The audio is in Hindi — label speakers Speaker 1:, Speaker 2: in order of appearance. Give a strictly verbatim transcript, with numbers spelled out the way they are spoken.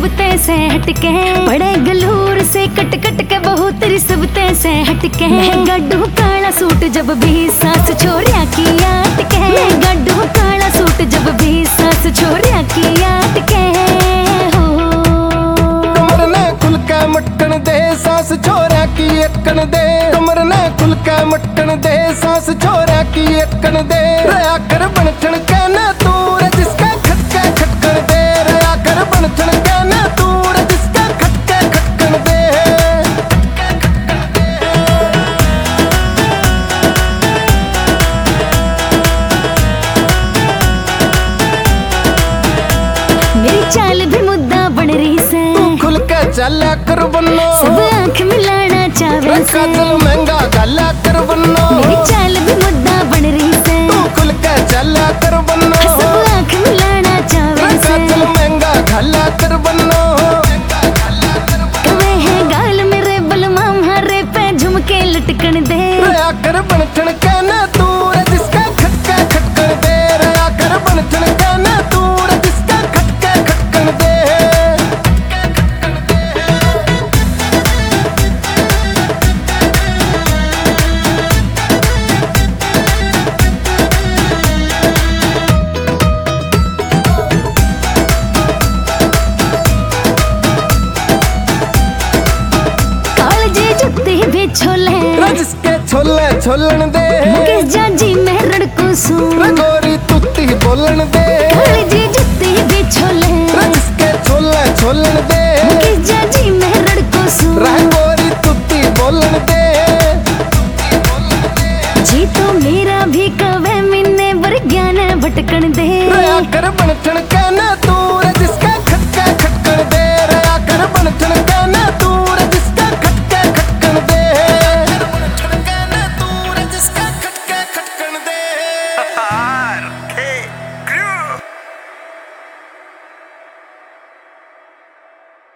Speaker 1: सबते से हटके, बड़े गलूर से कट कट के बहुत तेरी सबते से हटके। गड्ढू काला सूट जब भी सास छोरिया की अटके, गड्ढू काला सूट जब भी सास छोरिया की अटके।
Speaker 2: कमर ने खुल के मटकन दे सास छोरिया की अटकन दे, कमर ने खुल के मटकन दे सास छोरिया की अटकन दे। रया कर बन ठणके ना तूर जिसका खटके खटकन दे, रया कर बन ठणके ना तूर जिसका खटके खटकन दे।
Speaker 1: मेरी चाल भी मुद्दा बन रही से,
Speaker 2: तू खुल के चला कर बन्नो,
Speaker 1: सब आंख मिलाना चावे से।
Speaker 2: काजल महंगा गाला कर बन्नो,
Speaker 1: मेरी चाल भी मुद्दा बन रही से,
Speaker 2: तू खुल के चला कर बन्नो,
Speaker 1: सब आंख मिलाना चावे से।
Speaker 2: काजल महंगा गाला कर बन्नो।
Speaker 1: कवे है गाल मेरे बलमा मारे पे झुमके लटकन दे,
Speaker 2: रया कर बन ठणके ना तूर जिसका खटके खटकन दे, रया कर बन ठणके ना तूर जिसका खटके खटकन दे।
Speaker 1: भी छोले
Speaker 2: जिसके छोले छोलन दे,
Speaker 1: मुकेश जाजी मेहरण को सूं,
Speaker 2: गोरी तुत्ती बोलन दे।
Speaker 1: जी जुत्ती भी छोले
Speaker 2: जिसके छोले छोलन दे,
Speaker 1: मुकेश जाजी मेहरण को सूं,
Speaker 2: गोरी तुत्ती बोलन दे।
Speaker 1: जी तो मेरा भी कवे मिन्ने वर ज्ञान भटकन दे,
Speaker 2: रया कर बन ठणके ना